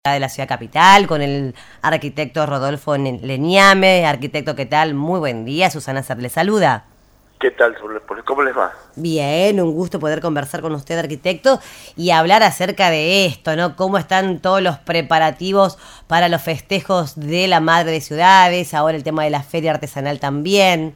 de la ciudad capital, con el arquitecto Rodolfo Leniame. Arquitecto, ¿qué tal? Muy buen día, Susana Ser le saluda. ¿Qué tal? ¿Cómo les va? Bien, un gusto poder conversar con usted, arquitecto, y hablar acerca de esto, ¿no? Cómo están todos los preparativos para los festejos de la Madre de Ciudades, ahora el tema de la feria artesanal también.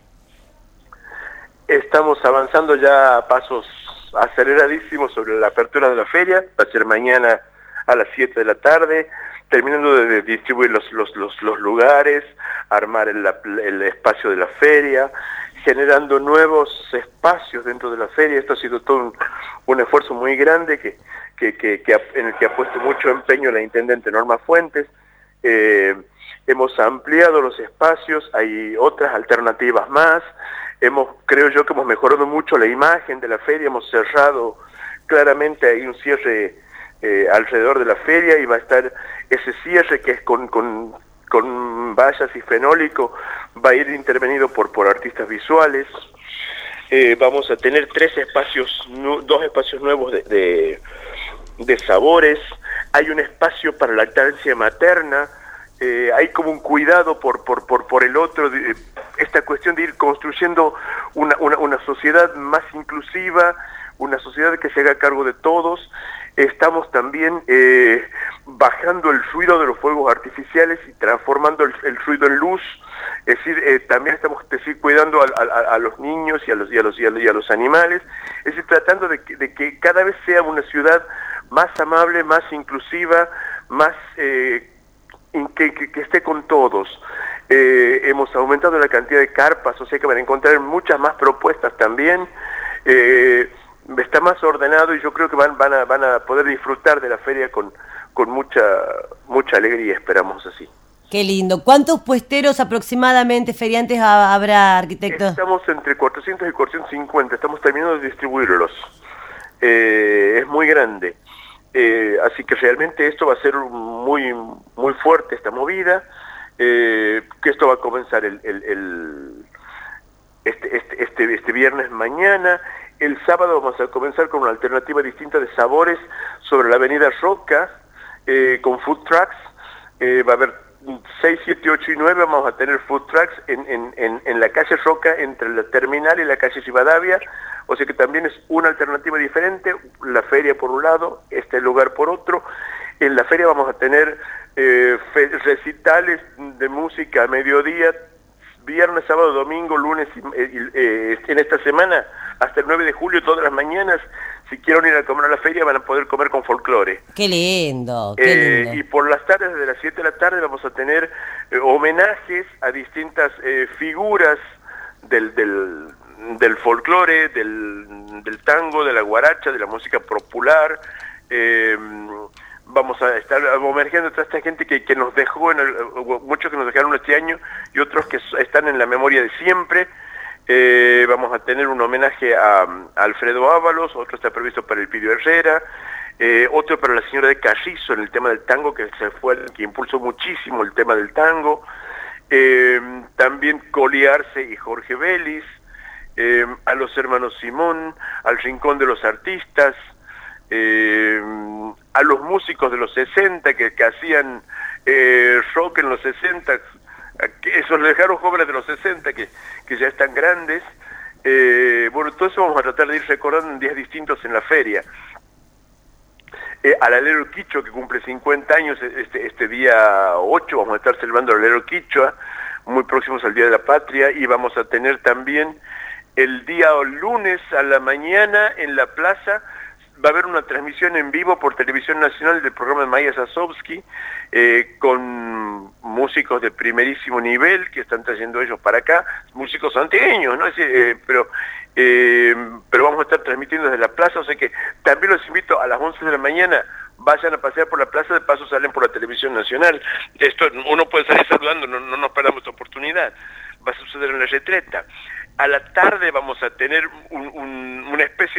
Estamos avanzando ya a pasos aceleradísimos sobre la apertura de la feria. Va a ser mañana a las 7 de la tarde, terminando de distribuir los lugares, armar el espacio de la feria, generando nuevos espacios dentro de la feria. Esto ha sido todo un esfuerzo muy grande en el que ha puesto mucho empeño la intendente Norma Fuentes. Hemos ampliado los espacios, hay otras alternativas más. Creo yo que hemos mejorado mucho la imagen de la feria, hemos cerrado claramente, hay un cierre alrededor de la feria, y va a estar ese cierre que es con vallas y fenólico, va a ir intervenido por artistas visuales. Vamos a tener dos espacios nuevos de sabores. Hay un espacio para lactancia materna. Hay como un cuidado por el otro, esta cuestión de ir construyendo una sociedad más inclusiva, una sociedad que se haga cargo de todos. Estamos también bajando el ruido de los fuegos artificiales y transformando el ruido en luz. Es decir, también estamos cuidando a los niños y a los animales. Es decir, tratando de que cada vez sea una ciudad más amable, más inclusiva, más que esté con todos. Hemos aumentado la cantidad de carpas, o sea que van a encontrar muchas más propuestas también. Está más ordenado y yo creo que van a poder disfrutar de la feria con mucha alegría, esperamos así. Qué lindo. ¿Cuántos puesteros aproximadamente, feriantes, habrá, arquitecto? Estamos entre 400 y 450, estamos terminando de distribuirlos. Es muy grande. Así que realmente esto va a ser muy fuerte, esta movida, que esto va a comenzar este viernes mañana. El sábado vamos a comenzar con una alternativa distinta de sabores sobre la avenida Roca, con food trucks. Va a haber 6, 7, 8 y 9, vamos a tener food trucks en la calle Roca, entre la terminal y la calle Rivadavia. O sea que también es una alternativa diferente, la feria por un lado, este lugar por otro. En la feria vamos a tener recitales de música a mediodía, viernes, sábado, domingo, lunes, en esta semana, hasta el 9 de julio, todas las mañanas. Si quieren ir a comer a la feria, van a poder comer con folclore. ¡Qué lindo! ¡Qué lindo! Y por las tardes, desde las 7 de la tarde, vamos a tener homenajes a distintas figuras del folclore, del tango, de la guaracha, de la música popular. Vamos a estar homenajeando a toda esta gente que nos dejó, muchos que nos dejaron este año y otros que están en la memoria de siempre. Vamos a tener un homenaje a Alfredo Ábalos, otro está previsto para el Pidio Herrera, otro para la señora de Carrizo en el tema del tango, que que impulsó muchísimo el tema del tango. También Coli Arce y Jorge Vélez, a los hermanos Simón, al Rincón de los Artistas, a los músicos de los 60 que hacían rock en los 60, esos lejanos jóvenes de los 60 que ya están grandes. Bueno, todo eso vamos a tratar de ir recordando en días distintos en la feria. Al Alero Quichua, que cumple 50 años, este día 8 vamos a estar celebrando el Alero Quichua, muy próximos al Día de la Patria, y vamos a tener también el día lunes a la mañana en la plaza. Va a haber una transmisión en vivo por Televisión Nacional del programa de Maya Sasovsky, con músicos de primerísimo nivel que están trayendo ellos para acá, músicos antiguos, ¿no? Pero vamos a estar transmitiendo desde la plaza, o sea que también los invito a las 11 de la mañana, vayan a pasear por la plaza, de paso salen por la Televisión Nacional. Esto uno puede salir saludando, no nos perdamos esta oportunidad. Va a suceder en la Retreta. A la tarde vamos a tener una especie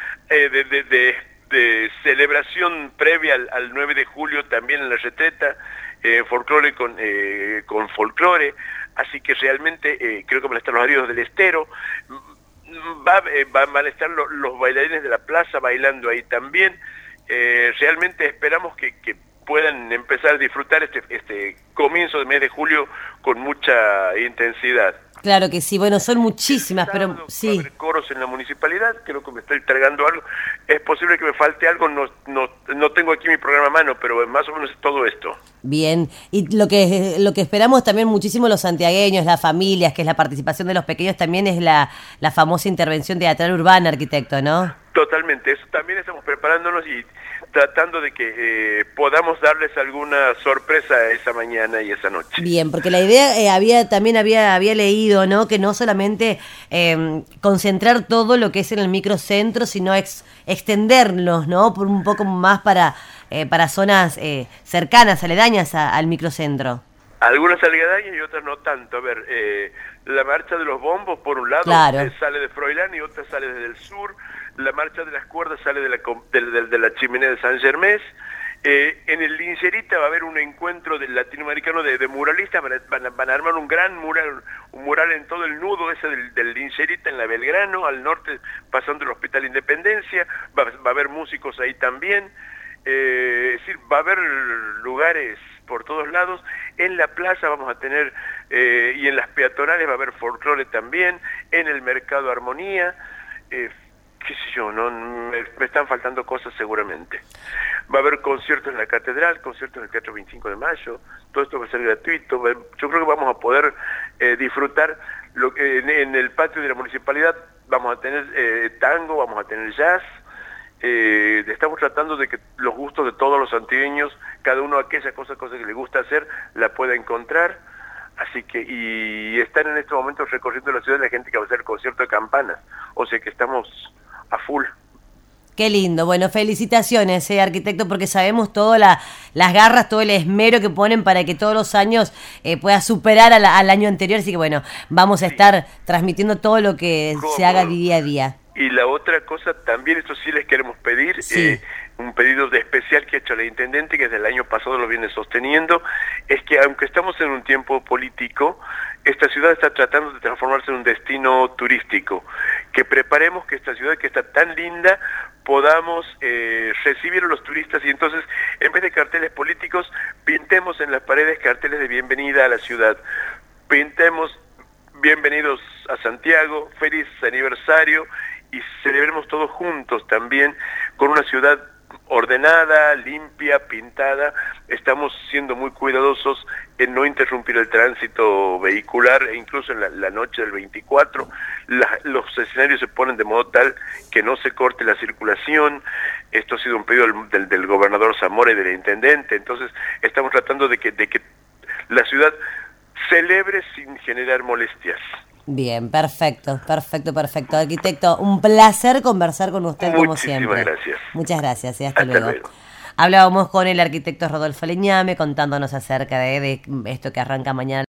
de celebración previa al 9 de julio también en la Retreta, folclore con folclore. Así que realmente creo que van a estar los Arios del Estero, van a estar los bailarines de la plaza bailando ahí también. Realmente esperamos que puedan empezar a disfrutar este comienzo del mes de julio con mucha intensidad. Claro que sí, bueno, son muchísimas, pero sí. Va a haber coros en la municipalidad, creo que me estoy tragando algo. Es posible que me falte algo, no tengo aquí mi programa a mano, pero más o menos es todo esto. Bien, y lo que esperamos también muchísimo los santiagueños, las familias, que es la participación de los pequeños, también es la famosa intervención teatral urbana, arquitecto, ¿no? Totalmente, eso también estamos preparándonos y tratando de que podamos darles alguna sorpresa esa mañana y esa noche. Bien, porque la idea había leído, ¿no? Que no solamente concentrar todo lo que es en el microcentro, sino extendernos, ¿no? Por un poco más para zonas cercanas, aledañas al microcentro. Algunas aledañas y otras no tanto. A ver, la marcha de los bombos, por un lado, claro, sale de Froilán y otra sale desde el sur. La marcha de las cuerdas sale de la chimenea de San Germés. En el Lincerita va a haber un encuentro del latinoamericano de muralistas, van a armar un gran mural en todo el nudo ese del Lincerita en la Belgrano, al norte pasando el Hospital Independencia, va a haber músicos ahí también, es decir, va a haber lugares por todos lados. En la plaza vamos a tener, y en las peatonales va a haber folclore también, en el Mercado Armonía, qué sé yo, me están faltando cosas seguramente. Va a haber conciertos en la Catedral, conciertos en el Teatro 25 de Mayo, todo esto va a ser gratuito. Yo creo que vamos a poder disfrutar lo que en el patio de la municipalidad vamos a tener tango, vamos a tener jazz. Estamos tratando de que los gustos de todos los antigueños, cada uno aquella cosa que le gusta hacer, la pueda encontrar. Así que, y están en estos momentos recorriendo la ciudad la gente que va a hacer el concierto de campanas, o sea que estamos a full. Qué lindo, bueno, felicitaciones, arquitecto, porque sabemos todas las garras, todo el esmero que ponen para que todos los años pueda superar al año anterior, así que bueno, vamos a estar transmitiendo todo lo que se haga día a día. Y la otra cosa, también esto sí les queremos pedir, un pedido de especial que ha hecho la Intendente, que desde el año pasado lo viene sosteniendo, es que aunque estamos en un tiempo político, esta ciudad está tratando de transformarse en un destino turístico, que preparemos que esta ciudad que está tan linda podamos recibir a los turistas, y entonces en vez de carteles políticos pintemos en las paredes carteles de bienvenida a la ciudad, pintemos bienvenidos a Santiago, feliz aniversario, y celebremos todos juntos también con una ciudad ordenada, limpia, pintada. Estamos siendo muy cuidadosos en no interrumpir el tránsito vehicular, e incluso en la noche del 24 los escenarios se ponen de modo tal que no se corte la circulación. Esto ha sido un pedido del gobernador Zamora y del intendente, entonces estamos tratando de que la ciudad celebre sin generar molestias. Bien, perfecto. Arquitecto, un placer conversar con usted como siempre. Muchísimas gracias. Muchas gracias y hasta luego. Hablábamos con el arquitecto Rodolfo Leñame contándonos acerca de esto que arranca mañana.